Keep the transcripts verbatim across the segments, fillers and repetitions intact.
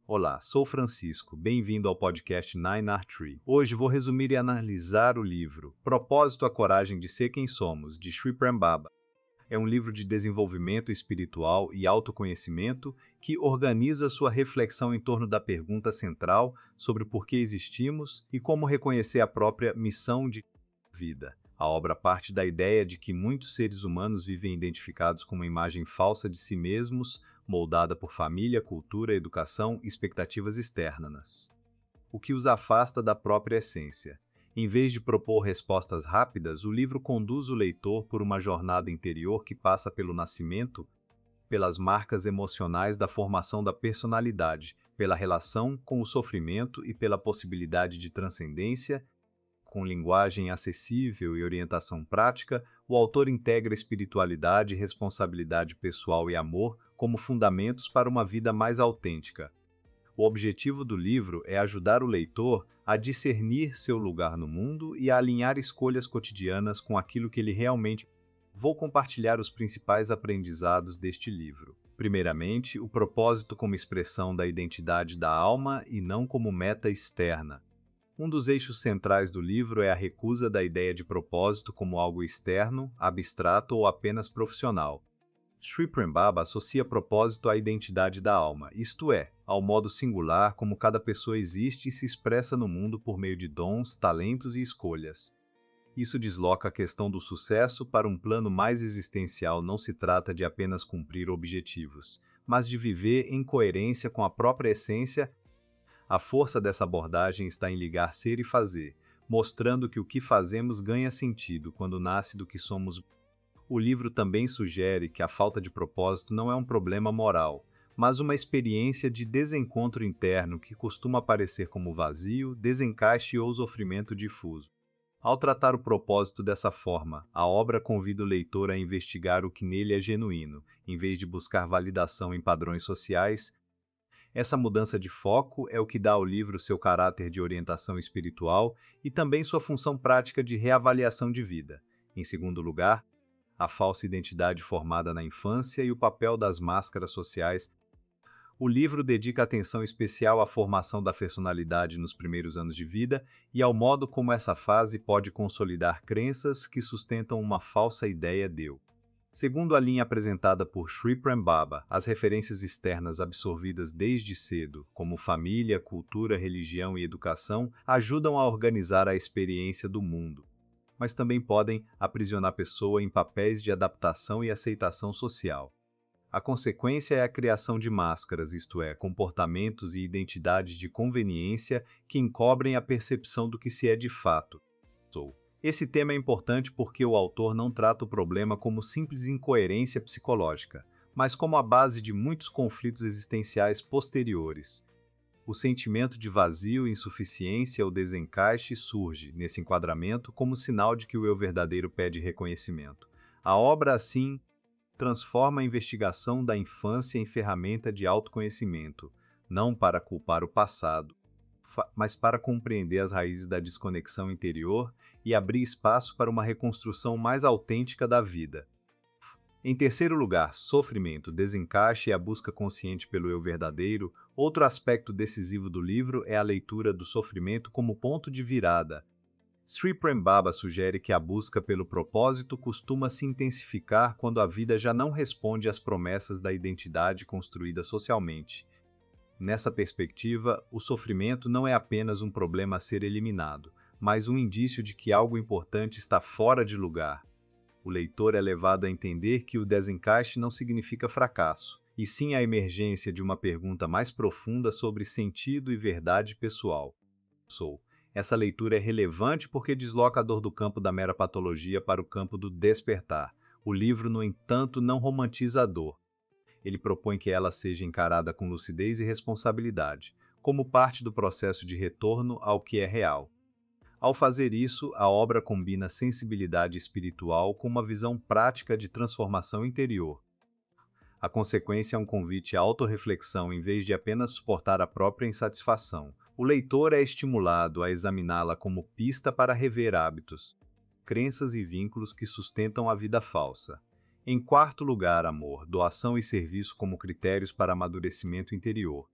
Olá, sou Francisco, bem-vindo ao podcast Nine Art Tree. Hoje vou resumir e analisar o livro Propósito, a Coragem de Ser Quem Somos, de Sri Prabhupada. É um livro de desenvolvimento espiritual e autoconhecimento que organiza sua reflexão em torno da pergunta central sobre por que existimos e como reconhecer a própria missão de vida. A obra parte da ideia de que muitos seres humanos vivem identificados com uma imagem falsa de si mesmos, moldada por família, cultura, educação e expectativas externas, o que os afasta da própria essência. Em vez de propor respostas rápidas, o livro conduz o leitor por uma jornada interior que passa pelo nascimento, pelas marcas emocionais da formação da personalidade, pela relação com o sofrimento e pela possibilidade de transcendência. Com linguagem acessível e orientação prática, o autor integra espiritualidade, responsabilidade pessoal e amor como fundamentos para uma vida mais autêntica. O objetivo do livro é ajudar o leitor a discernir seu lugar no mundo e a alinhar escolhas cotidianas com aquilo que ele realmente. Vou compartilhar os principais aprendizados deste livro. Primeiramente, o propósito como expressão da identidade da alma e não como meta externa. Um dos eixos centrais do livro é a recusa da ideia de propósito como algo externo, abstrato ou apenas profissional. Sri Prabhupada associa propósito à identidade da alma, isto é, ao modo singular como cada pessoa existe e se expressa no mundo por meio de dons, talentos e escolhas. Isso desloca a questão do sucesso para um plano mais existencial. Não se trata de apenas cumprir objetivos, mas de viver em coerência com a própria essência. A força dessa abordagem está em ligar ser e fazer, mostrando que o que fazemos ganha sentido quando nasce do que somos. O livro também sugere que a falta de propósito não é um problema moral, mas uma experiência de desencontro interno que costuma aparecer como vazio, desencaixe ou sofrimento difuso. Ao tratar o propósito dessa forma, a obra convida o leitor a investigar o que nele é genuíno, em vez de buscar validação em padrões sociais. Essa mudança de foco é o que dá ao livro seu caráter de orientação espiritual e também sua função prática de reavaliação de vida. Em segundo lugar, a falsa identidade formada na infância e o papel das máscaras sociais. O livro dedica atenção especial à formação da personalidade nos primeiros anos de vida e ao modo como essa fase pode consolidar crenças que sustentam uma falsa ideia de eu. Segundo a linha apresentada por Sri Prabhupada, as referências externas absorvidas desde cedo, como família, cultura, religião e educação, ajudam a organizar a experiência do mundo, mas também podem aprisionar a pessoa em papéis de adaptação e aceitação social. A consequência é a criação de máscaras, isto é, comportamentos e identidades de conveniência que encobrem a percepção do que se é de fato. Sou. Esse tema é importante porque o autor não trata o problema como simples incoerência psicológica, mas como a base de muitos conflitos existenciais posteriores. O sentimento de vazio, insuficiência ou desencaixe surge, nesse enquadramento, como sinal de que o eu verdadeiro pede reconhecimento. A obra, assim, transforma a investigação da infância em ferramenta de autoconhecimento, não para culpar o passado, mas para compreender as raízes da desconexão interior e abrir espaço para uma reconstrução mais autêntica da vida. Em terceiro lugar, sofrimento, desencaixe e a busca consciente pelo eu verdadeiro. Outro aspecto decisivo do livro é a leitura do sofrimento como ponto de virada. Sri Prabhupada sugere que a busca pelo propósito costuma se intensificar quando a vida já não responde às promessas da identidade construída socialmente. Nessa perspectiva, o sofrimento não é apenas um problema a ser eliminado, mas um indício de que algo importante está fora de lugar. O leitor é levado a entender que o desencaixe não significa fracasso, e sim a emergência de uma pergunta mais profunda sobre sentido e verdade pessoal. Sou. Essa leitura é relevante porque desloca a dor do campo da mera patologia para o campo do despertar. O livro, no entanto, não romantiza a dor. Ele propõe que ela seja encarada com lucidez e responsabilidade, como parte do processo de retorno ao que é real. Ao fazer isso, a obra combina sensibilidade espiritual com uma visão prática de transformação interior. A consequência é um convite à autorreflexão em vez de apenas suportar a própria insatisfação. O leitor é estimulado a examiná-la como pista para rever hábitos, crenças e vínculos que sustentam a vida falsa. Em quarto lugar, amor, doação e serviço como critérios para amadurecimento interior.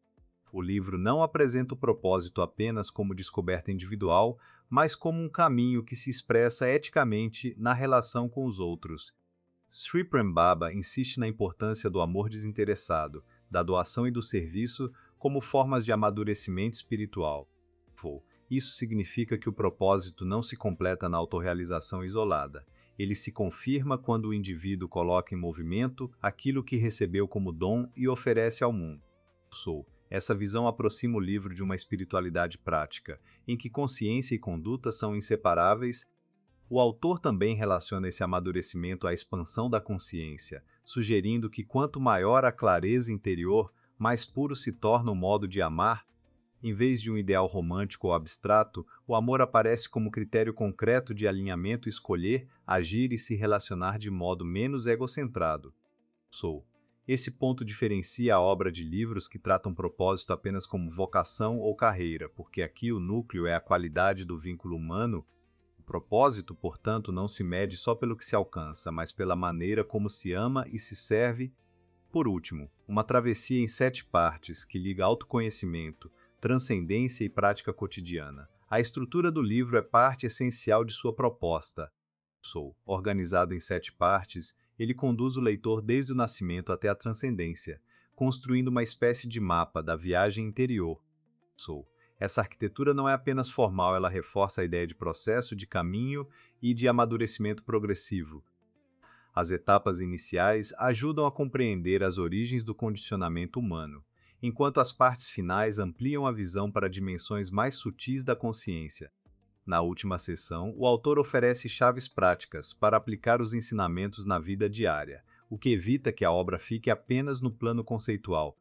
O livro não apresenta o propósito apenas como descoberta individual, mas como um caminho que se expressa eticamente na relação com os outros. Sri Prem Baba insiste na importância do amor desinteressado, da doação e do serviço como formas de amadurecimento espiritual. Isso significa que o propósito não se completa na autorrealização isolada. Ele se confirma quando o indivíduo coloca em movimento aquilo que recebeu como dom e oferece ao mundo. Essa visão aproxima o livro de uma espiritualidade prática, em que consciência e conduta são inseparáveis. O autor também relaciona esse amadurecimento à expansão da consciência, sugerindo que quanto maior a clareza interior, mais puro se torna o modo de amar. Em vez de um ideal romântico ou abstrato, o amor aparece como critério concreto de alinhamento, escolher, agir e se relacionar de modo menos egocentrado. Sou. Esse ponto diferencia a obra de livros que tratam propósito apenas como vocação ou carreira, porque aqui o núcleo é a qualidade do vínculo humano. O propósito, portanto, não se mede só pelo que se alcança, mas pela maneira como se ama e se serve. Por último, uma travessia em sete partes que liga autoconhecimento, transcendência e prática cotidiana. A estrutura do livro é parte essencial de sua proposta. Sou. Organizado em sete partes, ele conduz o leitor desde o nascimento até a transcendência, construindo uma espécie de mapa da viagem interior. Sou. Essa arquitetura não é apenas formal, ela reforça a ideia de processo, de caminho e de amadurecimento progressivo. As etapas iniciais ajudam a compreender as origens do condicionamento humano, enquanto as partes finais ampliam a visão para dimensões mais sutis da consciência. Na última sessão, o autor oferece chaves práticas para aplicar os ensinamentos na vida diária, o que evita que a obra fique apenas no plano conceitual.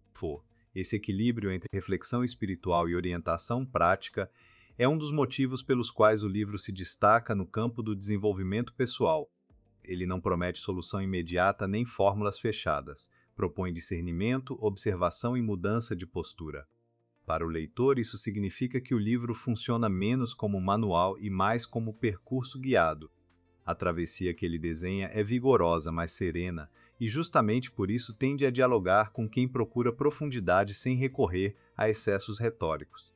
Esse equilíbrio entre reflexão espiritual e orientação prática é um dos motivos pelos quais o livro se destaca no campo do desenvolvimento pessoal. Ele não promete solução imediata nem fórmulas fechadas, propõe discernimento, observação e mudança de postura. Para o leitor, isso significa que o livro funciona menos como manual e mais como percurso guiado. A travessia que ele desenha é vigorosa, mas serena, e justamente por isso tende a dialogar com quem procura profundidade sem recorrer a excessos retóricos.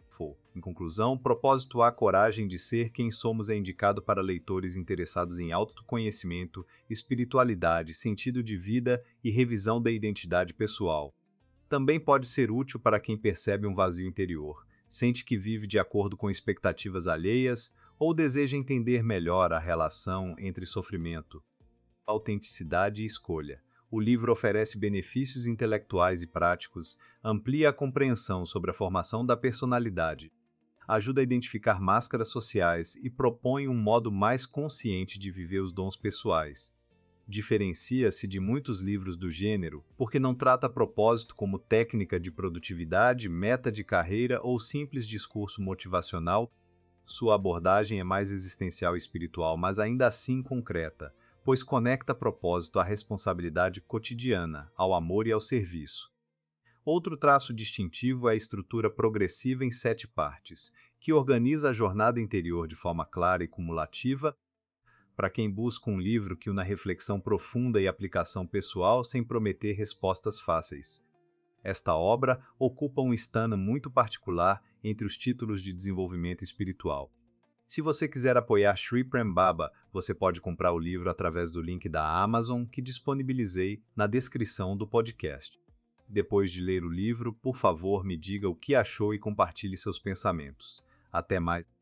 Em conclusão, o propósito A coragem de ser quem somos é indicado para leitores interessados em autoconhecimento, espiritualidade, sentido de vida e revisão da identidade pessoal. Também pode ser útil para quem percebe um vazio interior, sente que vive de acordo com expectativas alheias ou deseja entender melhor a relação entre sofrimento, autenticidade e escolha. O livro oferece benefícios intelectuais e práticos, amplia a compreensão sobre a formação da personalidade, ajuda a identificar máscaras sociais e propõe um modo mais consciente de viver os dons pessoais. Diferencia-se de muitos livros do gênero porque não trata propósito como técnica de produtividade, meta de carreira ou simples discurso motivacional. Sua abordagem é mais existencial e espiritual, mas ainda assim concreta, pois conecta propósito à responsabilidade cotidiana, ao amor e ao serviço. Outro traço distintivo é a estrutura progressiva em sete partes, que organiza a jornada interior de forma clara e cumulativa, para quem busca um livro que una reflexão profunda e aplicação pessoal sem prometer respostas fáceis. Esta obra ocupa um stand muito particular entre os títulos de desenvolvimento espiritual. Se você quiser apoiar Sri Prem Baba, você pode comprar o livro através do link da Amazon que disponibilizei na descrição do podcast. Depois de ler o livro, por favor, me diga o que achou e compartilhe seus pensamentos. Até mais!